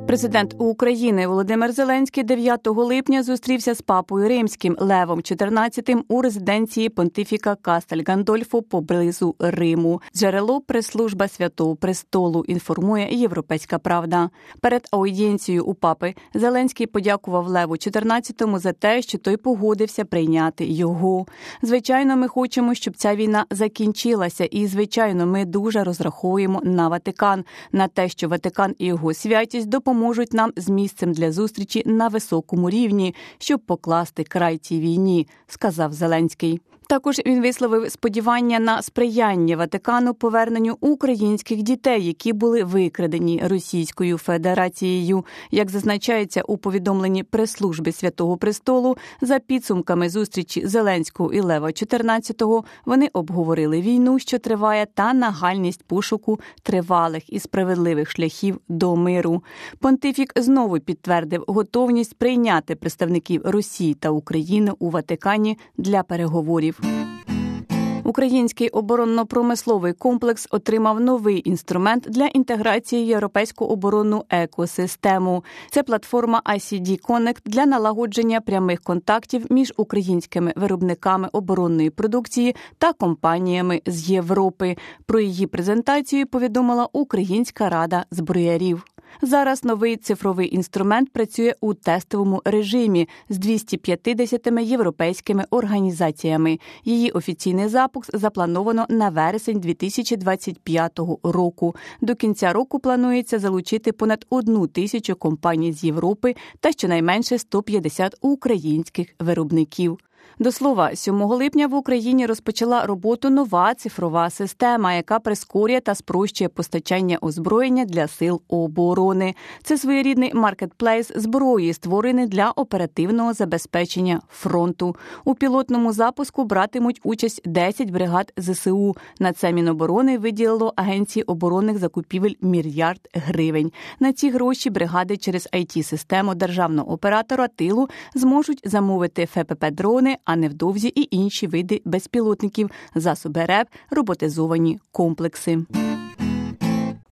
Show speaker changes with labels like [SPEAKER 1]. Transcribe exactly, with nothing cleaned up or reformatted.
[SPEAKER 1] Президент України Володимир Зеленський дев'ятого липня зустрівся з папою римським Левом чотирнадцятим у резиденції понтифіка Кастель Гандольфо поблизу Риму. Джерело прес-служба Святого Престолу, інформує «Європейська правда». Перед аудієнцією у папи Зеленський подякував Леву чотирнадцятому за те, що той погодився прийняти його. Звичайно, ми хочемо, щоб ця війна закінчилася, і, звичайно, ми дуже розраховуємо на Ватикан, на те, що Ватикан і його святість допоможуть можуть нам з місцем для зустрічі на високому рівні, щоб покласти край цій війні, сказав Зеленський. Також він висловив сподівання на сприяння Ватикану поверненню українських дітей, які були викрадені Російською Федерацією. Як зазначається у повідомленні прес-служби Святого Престолу, за підсумками зустрічі Зеленського і Лева чотирнадцятого вони обговорили війну, що триває, та нагальність пошуку тривалих і справедливих шляхів до миру. Понтифік знову підтвердив готовність прийняти представників Росії та України у Ватикані для переговорів. Український оборонно-промисловий комплекс отримав новий інструмент для інтеграції в європейську оборонну екосистему. Це платформа ай сі ді Connect для налагодження прямих контактів між українськими виробниками оборонної продукції та компаніями з Європи. Про її презентацію повідомила Українська рада зброярів. Зараз новий цифровий інструмент працює у тестовому режимі з двома п'ятдесятьма європейськими організаціями. Її офіційний запуск заплановано на вересень дві тисячі двадцять п'ятого року. До кінця року планується залучити понад одну тисячу компаній з Європи та щонайменше сто п'ятдесят українських виробників. До слова, сьомого липня в Україні розпочала роботу нова цифрова система, яка прискорює та спрощує постачання озброєння для сил оборони. Це своєрідний маркетплейс зброї, створений для оперативного забезпечення фронту. У пілотному запуску братимуть участь десять бригад зе се у. На це Міноборони виділило Агенції оборонних закупівель мільярд гривень. На ці гроші бригади через ай ті-систему державного оператора тилу зможуть замовити еф пе пе-дрони, а невдовзі і інші види безпілотників, засоби РЕБ, роботизовані комплекси.